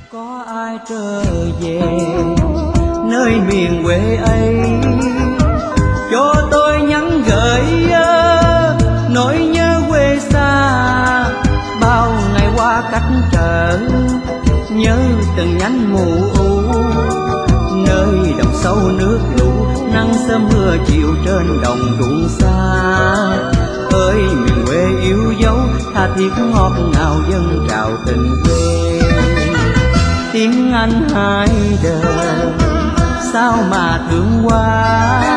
Có ai trở về nơi miền quê ấy, cho tôi nhắn gửi nỗi nhớ quê xa. Bao ngày qua cách trở, nhớ từng nhánh mù u, nơi đồng sâu nước lũ, nắng sớm mưa chiều trên đồng ruộng xa. Ơi miền quê yêu dấu, tha thiết ngọt ngào dâng trào tình quê. Tiếng Anh hai đời sao mà thương quá,